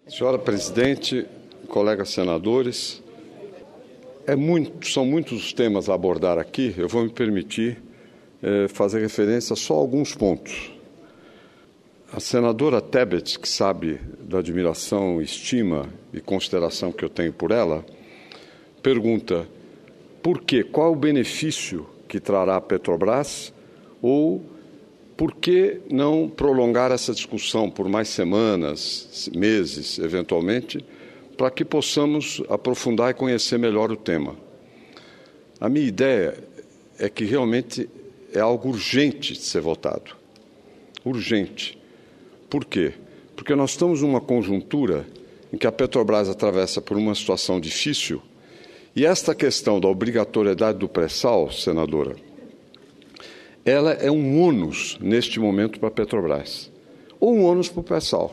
Senhora Presidente, colegas senadores, são muitos os temas a abordar aqui. Eu vou me permitir fazer referência só a alguns pontos. A senadora Tebet, que sabe da admiração, estima e consideração que eu tenho por ela, pergunta por quê? Qual é o benefício que trará a Petrobras ou por que não prolongar essa discussão por mais semanas, meses, eventualmente, para que possamos aprofundar e conhecer melhor o tema? A minha ideia é que realmente é algo urgente de ser votado. Urgente. Por quê? Porque nós estamos numa conjuntura em que a Petrobras atravessa por uma situação difícil e esta questão da obrigatoriedade do pré-sal, senadora, ela é um ônus neste momento para a Petrobras, ou um ônus para o pré-sal.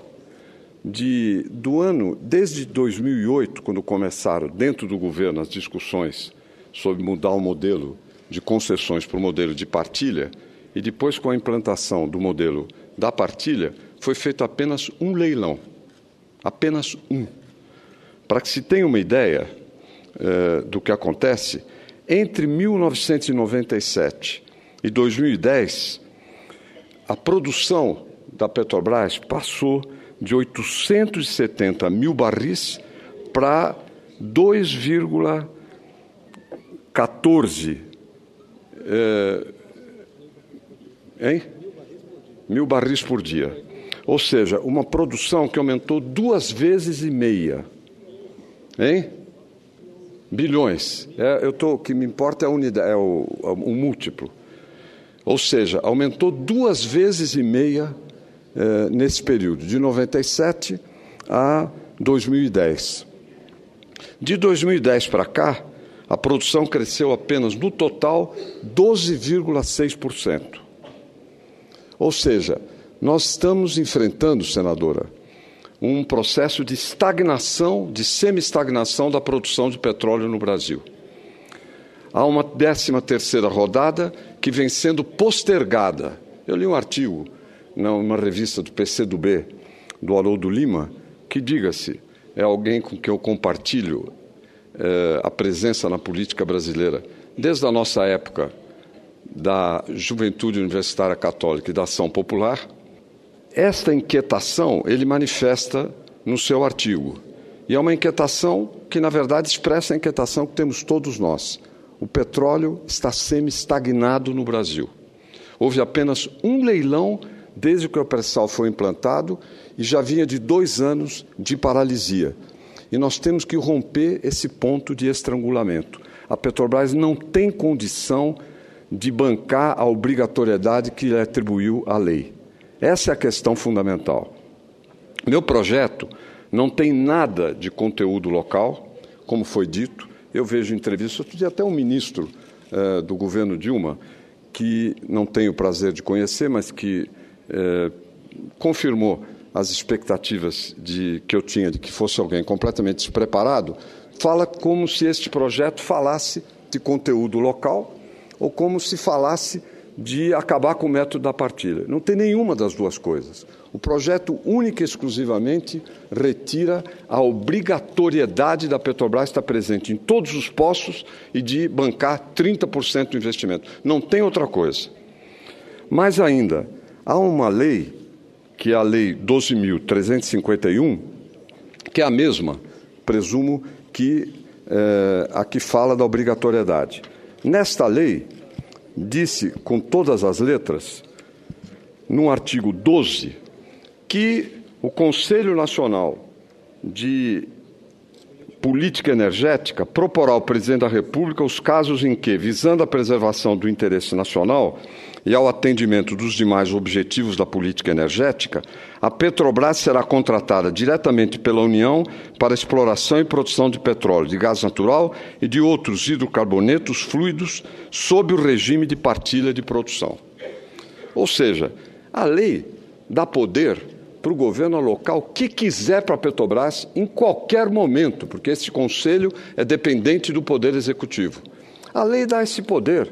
Desde 2008, quando começaram dentro do governo as discussões sobre mudar o modelo de concessões para o modelo de partilha, e depois com a implantação do modelo da partilha, foi feito apenas um leilão, apenas um. Para que se tenha uma ideia do que acontece, entre 1997 e 2010, a produção da Petrobras passou de 870 mil barris para 2,14 mil barris por dia. Ou seja, uma produção que aumentou 2,5 vezes. Bilhões. O que me importa é a unidade, é o múltiplo. Ou seja, aumentou 2,5 vezes nesse período, de 97 a 2010. De 2010 para cá, a produção cresceu apenas, no total, 12,6%. Ou seja, nós estamos enfrentando, senadora, um processo de estagnação, de semi-estagnação da produção de petróleo no Brasil. Há uma 13ª rodada que vem sendo postergada. Eu li um artigo numa revista do PCdoB, do Haroldo Lima, que, diga-se, é alguém com quem eu compartilho a presença na política brasileira, desde a nossa época da Juventude Universitária Católica e da Ação Popular. Esta inquietação ele manifesta no seu artigo. E é uma inquietação que, na verdade, expressa a inquietação que temos todos nós. O petróleo está semi-estagnado no Brasil. Houve apenas um leilão desde que o pré-sal foi implantado e já vinha de 2 anos de paralisia. E nós temos que romper esse ponto de estrangulamento. A Petrobras não tem condição de bancar a obrigatoriedade que lhe atribuiu a lei. Essa é a questão fundamental. Meu projeto não tem nada de conteúdo local, como foi dito. Eu vejo entrevistas, outro dia até um ministro do governo Dilma, que não tenho o prazer de conhecer, mas que confirmou as expectativas que eu tinha de que fosse alguém completamente despreparado, fala como se este projeto falasse de conteúdo local ou como se falasse de acabar com o método da partilha. Não tem nenhuma das duas coisas. O projeto única e exclusivamente retira a obrigatoriedade da Petrobras estar presente em todos os postos e de bancar 30% do investimento. Não tem outra coisa. Mais ainda, há uma lei, que é a Lei 12.351, que é a mesma, presumo, que a que fala da obrigatoriedade. Nesta lei, disse com todas as letras, no artigo 12, que o Conselho Nacional de Política Energética proporá ao Presidente da República os casos em que, visando a preservação do interesse nacional e ao atendimento dos demais objetivos da política energética, a Petrobras será contratada diretamente pela União para exploração e produção de petróleo, de gás natural e de outros hidrocarbonetos fluidos sob o regime de partilha de produção. Ou seja, a lei dá poder para o governo alocar o que quiser para a Petrobras em qualquer momento, porque esse conselho é dependente do Poder Executivo. A lei dá esse poder.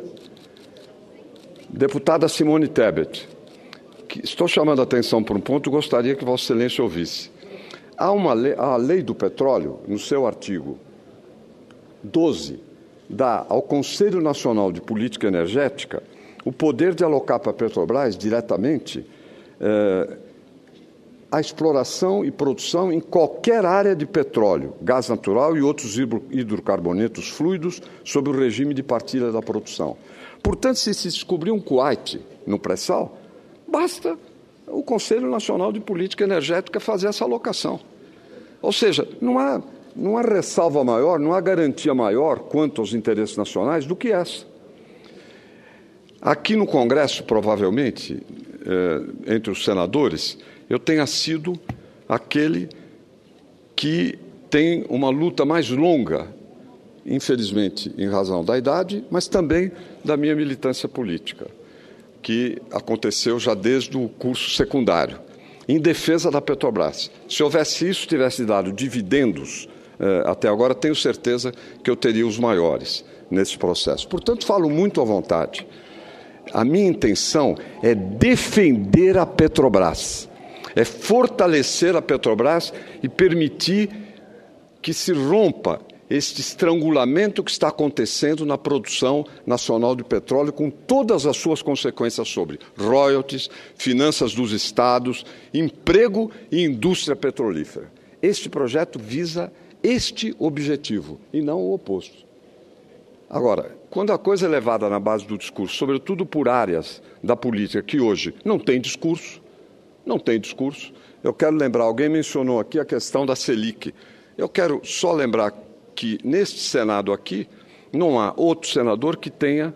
Deputada Simone Tebet, estou chamando a atenção para um ponto e gostaria que Vossa Excelência ouvisse. há a lei do petróleo, no seu artigo 12, dá ao Conselho Nacional de Política Energética o poder de alocar para a Petrobras diretamente a exploração e produção em qualquer área de petróleo, gás natural e outros hidrocarbonetos fluidos sob o regime de partilha da produção. Portanto, se descobrir um Kuwait no pré-sal, basta o Conselho Nacional de Política Energética fazer essa alocação. Ou seja, não há ressalva maior, não há garantia maior quanto aos interesses nacionais do que essa. Aqui no Congresso, provavelmente, entre os senadores, eu tenha sido aquele que tem uma luta mais longa, infelizmente, em razão da idade, mas também da minha militância política, que aconteceu já desde o curso secundário, em defesa da Petrobras. Se houvesse isso, tivesse dado dividendos até agora, tenho certeza que eu teria os maiores nesse processo. Portanto, falo muito à vontade. A minha intenção é defender a Petrobras, é fortalecer a Petrobras e permitir que se rompa este estrangulamento que está acontecendo na produção nacional de petróleo, com todas as suas consequências sobre royalties, finanças dos estados, emprego e indústria petrolífera. Este projeto visa este objetivo e não o oposto. Agora, quando a coisa é levada na base do discurso, sobretudo por áreas da política que hoje não tem discurso, eu quero lembrar, alguém mencionou aqui a questão da Selic. Eu quero só lembrar que neste Senado aqui não há outro senador que tenha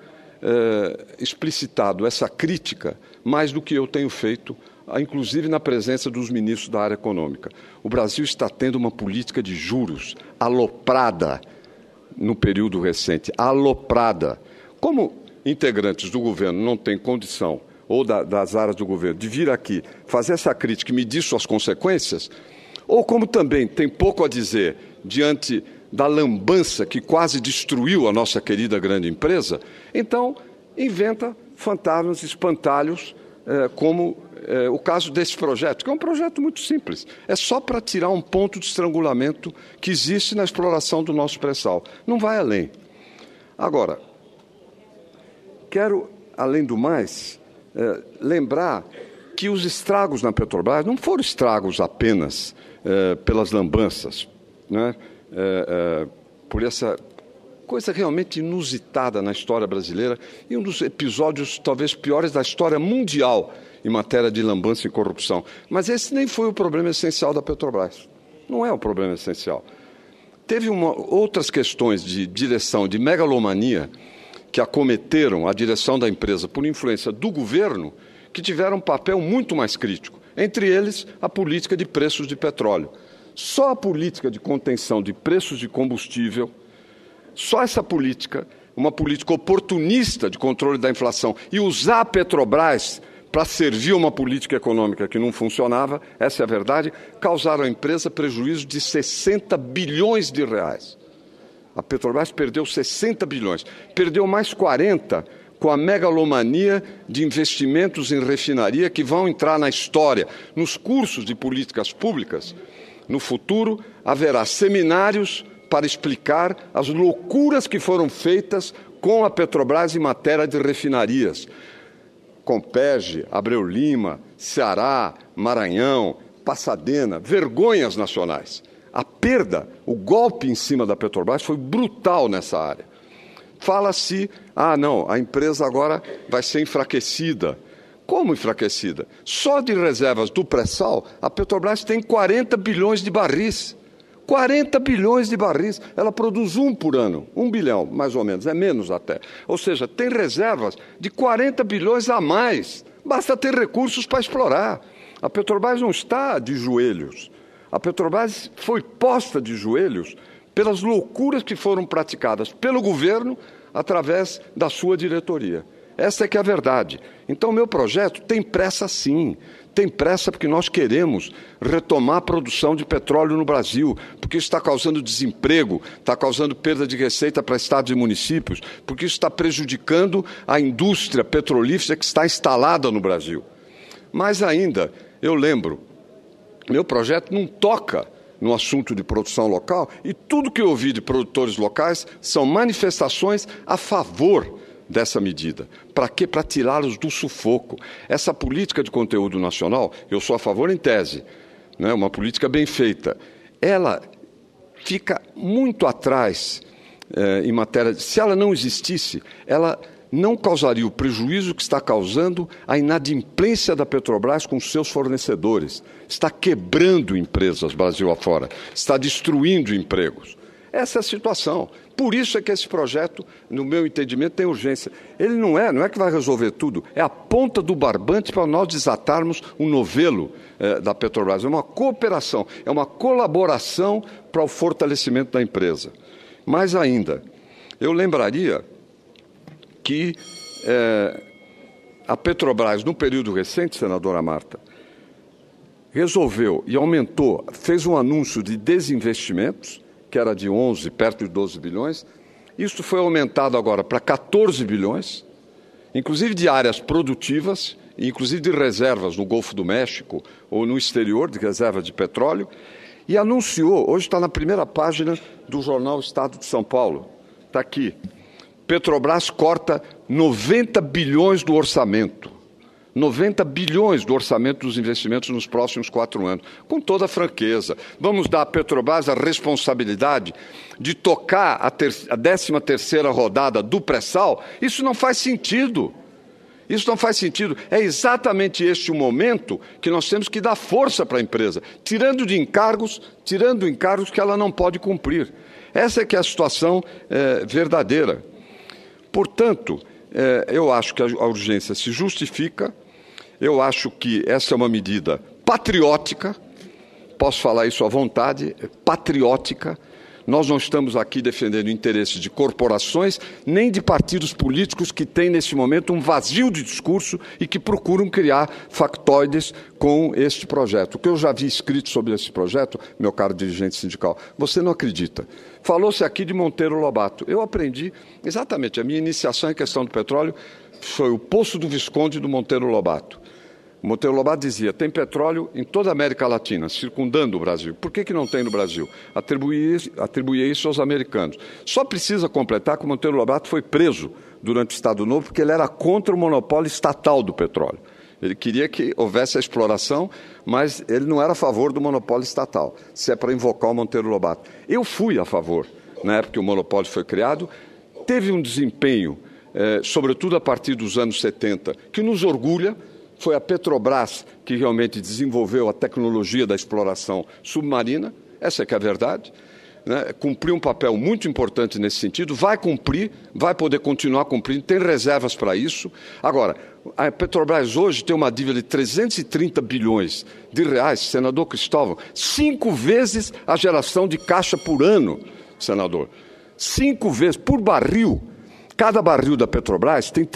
explicitado essa crítica mais do que eu tenho feito, inclusive na presença dos ministros da área econômica. O Brasil está tendo uma política de juros aloprada no período recente, aloprada. Como integrantes do governo não têm condição, ou das áreas do governo, de vir aqui fazer essa crítica e medir suas consequências, ou como também tem pouco a dizer diante da lambança que quase destruiu a nossa querida grande empresa, então inventa fantasmas, espantalhos, como o caso desse projeto, que é um projeto muito simples. É só para tirar um ponto de estrangulamento que existe na exploração do nosso pré-sal. Não vai além. Agora, quero, além do mais, lembrar que os estragos na Petrobras não foram estragos apenas pelas lambanças, né? Por essa coisa realmente inusitada na história brasileira e um dos episódios talvez piores da história mundial em matéria de lambança e corrupção. Mas esse nem foi o problema essencial da Petrobras. Não é o problema essencial. Teve outras questões de direção, de megalomania, que acometeram a direção da empresa por influência do governo, que tiveram um papel muito mais crítico. Entre eles, a política de preços de petróleo. Só a política de contenção de preços de combustível, só essa política, uma política oportunista de controle da inflação, e usar a Petrobras para servir uma política econômica que não funcionava, essa é a verdade, causaram à empresa prejuízo de 60 bilhões de reais. A Petrobras perdeu 60 bilhões, perdeu mais 40 com a megalomania de investimentos em refinaria que vão entrar na história. Nos cursos de políticas públicas, no futuro, haverá seminários para explicar as loucuras que foram feitas com a Petrobras em matéria de refinarias. Compege, Abreu Lima, Ceará, Maranhão, Passadena, vergonhas nacionais. A perda, o golpe em cima da Petrobras foi brutal nessa área. Fala-se, não, a empresa agora vai ser enfraquecida. Como enfraquecida? Só de reservas do pré-sal, a Petrobras tem 40 bilhões de barris. 40 bilhões de barris. Ela produz 1 por ano, 1 bilhão, mais ou menos, é menos até. Ou seja, tem reservas de 40 bilhões a mais. Basta ter recursos para explorar. A Petrobras não está de joelhos. A Petrobras foi posta de joelhos pelas loucuras que foram praticadas pelo governo através da sua diretoria. Essa é que é a verdade. Então, o meu projeto tem pressa sim. Tem pressa porque nós queremos retomar a produção de petróleo no Brasil, porque isso está causando desemprego, está causando perda de receita para estados e municípios, porque isso está prejudicando a indústria petrolífera que está instalada no Brasil. Mais ainda, eu lembro, meu projeto não toca no assunto de produção local, e tudo que eu ouvi de produtores locais são manifestações a favor dessa medida. Para quê? Para tirá-los do sufoco. Essa política de conteúdo nacional, eu sou a favor em tese, né, uma política bem feita. Ela fica muito atrás em matéria... Se ela não existisse, ela não causaria o prejuízo que está causando a inadimplência da Petrobras com seus fornecedores. Está quebrando empresas Brasil afora, está destruindo empregos. Essa é a situação. Por isso é que esse projeto, no meu entendimento, tem urgência. Ele não é que vai resolver tudo, é a ponta do barbante para nós desatarmos o novelo da Petrobras. É uma cooperação, é uma colaboração para o fortalecimento da empresa. Mais ainda, eu lembraria que a Petrobras, no período recente, senadora Marta, resolveu e aumentou, fez um anúncio de desinvestimentos, que era de 11, perto de 12 bilhões. Isso foi aumentado agora para 14 bilhões, inclusive de áreas produtivas, inclusive de reservas no Golfo do México ou no exterior, de reserva de petróleo, e anunciou, hoje está na primeira página do jornal Estado de São Paulo, está aqui, Petrobras corta 90 bilhões do orçamento. 90 bilhões do orçamento dos investimentos nos próximos 4 anos. Com toda a franqueza, vamos dar à Petrobras a responsabilidade de tocar a 13ª rodada do pré-sal? Isso não faz sentido. Isso não faz sentido. É exatamente este o momento que nós temos que dar força para a empresa, tirando encargos que ela não pode cumprir. Essa é que é a situação verdadeira. Portanto, eu acho que a urgência se justifica. Eu acho que essa é uma medida patriótica, posso falar isso à vontade, patriótica. Nós não estamos aqui defendendo interesses de corporações, nem de partidos políticos que têm, nesse momento, um vazio de discurso e que procuram criar factoides com este projeto. O que eu já vi escrito sobre esse projeto, meu caro dirigente sindical, você não acredita. Falou-se aqui de Monteiro Lobato. Eu aprendi exatamente, a minha iniciação em questão do petróleo foi o Poço do Visconde do Monteiro Lobato. Monteiro Lobato dizia, tem petróleo em toda a América Latina, circundando o Brasil. Por que não tem no Brasil? Atribuía isso aos americanos. Só precisa completar que o Monteiro Lobato foi preso durante o Estado Novo porque ele era contra o monopólio estatal do petróleo. Ele queria que houvesse a exploração, mas ele não era a favor do monopólio estatal, se é para invocar o Monteiro Lobato. Eu fui a favor, na época que o monopólio foi criado, teve um desempenho, sobretudo a partir dos anos 70, que nos orgulha. Foi a Petrobras que realmente desenvolveu a tecnologia da exploração submarina, essa é que é a verdade, né? Cumpriu um papel muito importante nesse sentido, vai cumprir, vai poder continuar cumprindo, tem reservas para isso. Agora, a Petrobras hoje tem uma dívida de 330 bilhões de reais, senador Cristóvão, 5 vezes a geração de caixa por ano, senador, 5 vezes por barril. Cada barril da Petrobras tem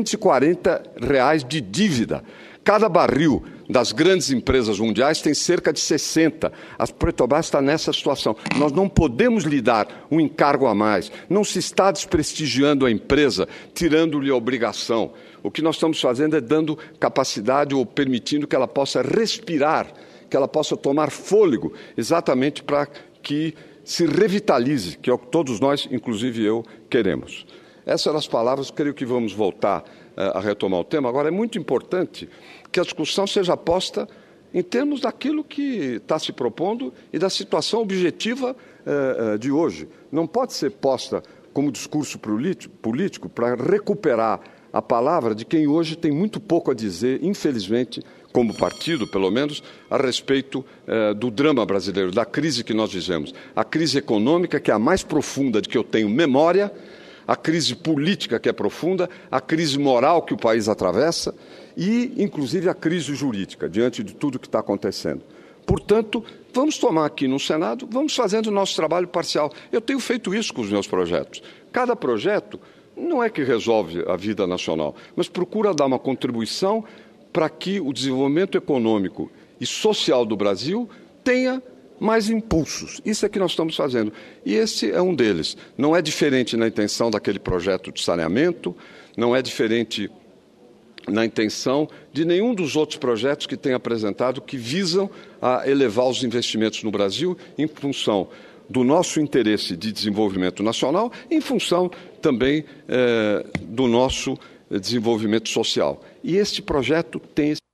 R$340 de dívida. Cada barril das grandes empresas mundiais tem cerca de 60. A Petrobras está nessa situação. Nós não podemos lhe dar um encargo a mais. Não se está desprestigiando a empresa, tirando-lhe a obrigação. O que nós estamos fazendo é dando capacidade ou permitindo que ela possa respirar, que ela possa tomar fôlego, exatamente para que se revitalize, que é o que todos nós, inclusive eu, queremos. Essas eram as palavras, creio que vamos voltar a retomar o tema. Agora, é muito importante que a discussão seja posta em termos daquilo que está se propondo e da situação objetiva de hoje. Não pode ser posta como discurso político para recuperar a palavra de quem hoje tem muito pouco a dizer, infelizmente, como partido, pelo menos, a respeito do drama brasileiro, da crise que nós vivemos. A crise econômica, que é a mais profunda de que eu tenho memória, a crise política, que é profunda, a crise moral que o país atravessa e, inclusive, a crise jurídica, diante de tudo que está acontecendo. Portanto, vamos tomar aqui no Senado, vamos fazendo o nosso trabalho parcial. Eu tenho feito isso com os meus projetos. Cada projeto não é que resolve a vida nacional, mas procura dar uma contribuição para que o desenvolvimento econômico e social do Brasil tenha mais impulsos. Isso é que nós estamos fazendo. E esse é um deles. Não é diferente na intenção daquele projeto de saneamento, não é diferente na intenção de nenhum dos outros projetos que tem apresentado que visam a elevar os investimentos no Brasil em função do nosso interesse de desenvolvimento nacional, em função também do nosso desenvolvimento social. E este projeto tem